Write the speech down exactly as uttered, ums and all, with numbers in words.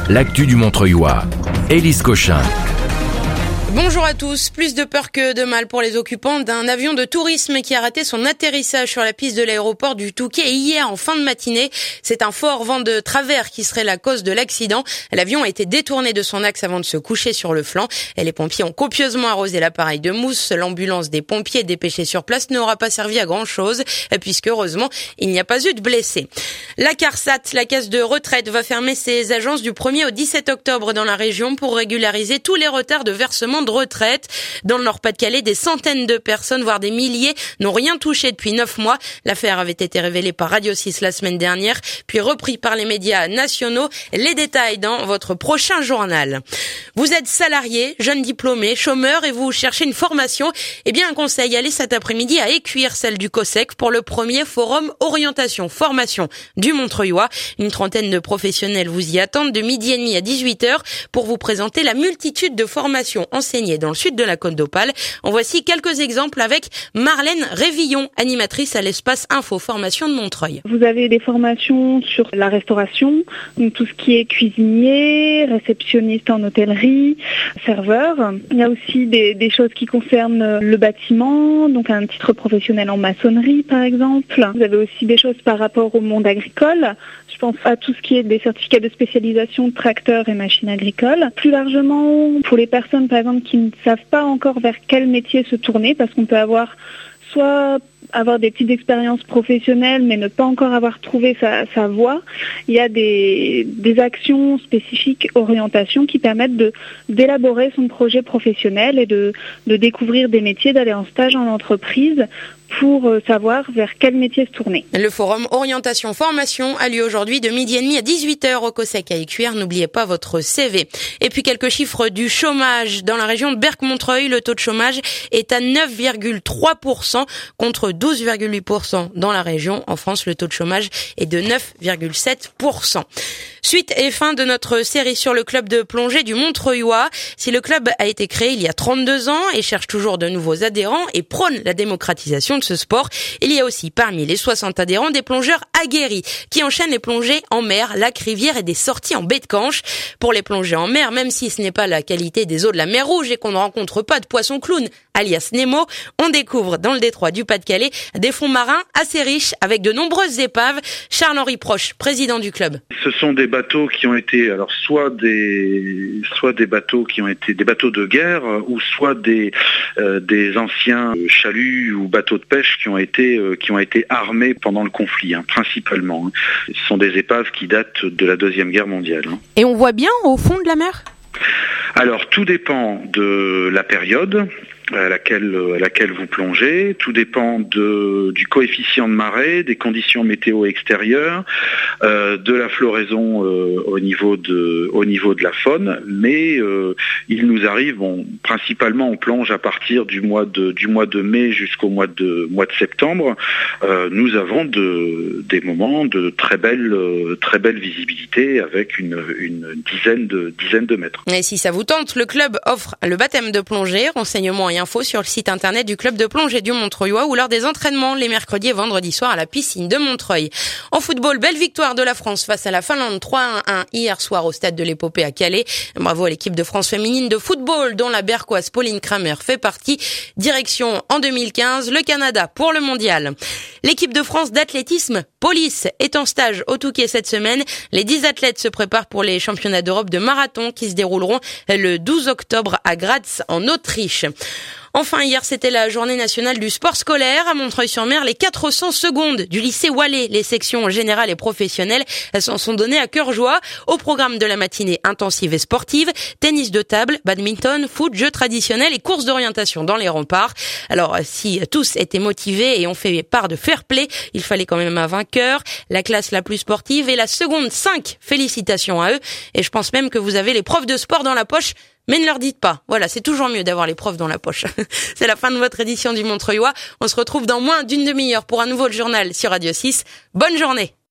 l'actu du Montreuillois. Élise Cochin. Bonjour à tous. Plus de peur que de mal pour les occupants d'un avion de tourisme qui a raté son atterrissage sur la piste de l'aéroport du Touquet hier en fin de matinée. C'est un fort vent de travers qui serait la cause de l'accident. L'avion a été détourné de son axe avant de se coucher sur le flanc. Et les pompiers ont copieusement arrosé l'appareil de mousse. L'ambulance des pompiers dépêchés sur place n'aura pas servi à grand chose puisque heureusement il n'y a pas eu de blessés. La CARSAT, la caisse de retraite, va fermer ses agences du premier au dix-sept octobre dans la région pour régulariser tous les retards de versement de retraite. Dans le Nord-Pas-de-Calais, des centaines de personnes, voire des milliers, n'ont rien touché depuis neuf mois. L'affaire avait été révélée par Radio six la semaine dernière, puis repris par les médias nationaux. Les détails dans votre prochain journal. Vous êtes salarié, jeune diplômé, chômeur et vous cherchez une formation? Eh bien, un conseil, allez cet après-midi à Écuire, celle du COSEC, pour le premier forum orientation formation du Montreuillois. Une trentaine de professionnels vous y attendent de midi et demi à dix-huit heures pour vous présenter la multitude de formations enseignées dans le sud de la Côte d'Opale. En voici quelques exemples avec Marlène Révillon, animatrice à l'espace Info Formation de Montreuil. Vous avez des formations sur la restauration, donc tout ce qui est cuisinier, réceptionniste en hôtellerie, serveur. Il y a aussi des, des choses qui concernent le bâtiment, donc un titre professionnel en maçonnerie par exemple. Vous avez aussi des choses par rapport au monde agricole. Je pense à tout ce qui est des certificats de spécialisation de tracteurs et machines agricoles. Plus largement, pour les personnes par exemple qui ne savent pas encore vers quel métier se tourner, parce qu'on peut avoir soit avoir des petites expériences professionnelles mais ne pas encore avoir trouvé sa, sa voie, il y a des, des actions spécifiques orientation qui permettent de, d'élaborer son projet professionnel et de, de découvrir des métiers, d'aller en stage en entreprise pour savoir vers quel métier se tourner. Le forum Orientation Formation a lieu aujourd'hui de midi et demi à dix-huit heures au COSEC à Écuire. N'oubliez pas votre C V. Et puis quelques chiffres du chômage. Dans la région de Berck-Montreuil, le taux de chômage est à neuf virgule trois pour cent contre douze virgule huit pour cent dans la région. En France, le taux de chômage est de neuf virgule sept pour cent. Suite et fin de notre série sur le club de plongée du Montreuillois. Si le club a été créé il y a trente-deux ans et cherche toujours de nouveaux adhérents et prône la démocratisation de ce sport, il y a aussi parmi les soixante adhérents des plongeurs aguerris qui enchaînent les plongées en mer, lac, rivière et des sorties en baie de Canche. Pour les plongées en mer, même si ce n'est pas la qualité des eaux de la mer Rouge et qu'on ne rencontre pas de poissons clowns, alias Nemo, on découvre dans le détroit du Pas-de-Calais des fonds marins assez riches avec de nombreuses épaves. Charles-Henri Proche, président du club. Ce sont des bateaux qui ont été, alors soit des, soit des bateaux qui ont été des bateaux de guerre ou soit des, euh, des anciens chaluts ou bateaux de pêche qui ont été, euh, qui ont été armés pendant le conflit, hein, principalement. Ce sont des épaves qui datent de la Deuxième Guerre mondiale. Hein. Et on voit bien au fond de la mer ? Alors, tout dépend de la période à laquelle, à laquelle vous plongez. Tout dépend de, du coefficient de marée, des conditions météo extérieures, euh, de la floraison euh, au niveau de, au niveau de la faune. Mais euh, il nous arrive, bon, principalement on plonge à partir du mois de, du mois de mai jusqu'au mois de, mois de septembre. Euh, nous avons de, des moments de très belle, euh, très belle visibilité avec une, une dizaine de, dizaine de mètres. Et si ça vous tente, le club offre le baptême de plongée, renseignements et infos sur le site internet du club de plongée du Montreuillois ou lors des entraînements les mercredis et vendredis soirs à la piscine de Montreuil. En football, belle victoire de la France face à la Finlande trois à un hier soir au stade de l'Épopée à Calais. Bravo à l'équipe de France féminine de football dont la Berquoise Pauline Kramer fait partie. Direction en deux mille quinze, le Canada pour le mondial. L'équipe de France d'athlétisme police est en stage au Touquet cette semaine. Les dix athlètes se préparent pour les championnats d'Europe de marathon qui se dérouleront le douze octobre à Graz en Autriche. Enfin, hier, c'était la journée nationale du sport scolaire à Montreuil-sur-Mer. Les quatre cents secondes du lycée Wallet, les sections générales et professionnelles, elles s'en sont données à cœur joie. Au programme de la matinée intensive et sportive, tennis de table, badminton, foot, jeux traditionnels et courses d'orientation dans les remparts. Alors, si tous étaient motivés et ont fait part de fair play, il fallait quand même un vainqueur. La classe la plus sportive et la seconde cinq. Félicitations à eux. Et je pense même que vous avez les profs de sport dans la poche. Mais ne leur dites pas. Voilà, c'est toujours mieux d'avoir les profs dans la poche. C'est la fin de votre édition du Montreuillois. On se retrouve dans moins d'une demi-heure pour un nouveau journal sur Radio six. Bonne journée.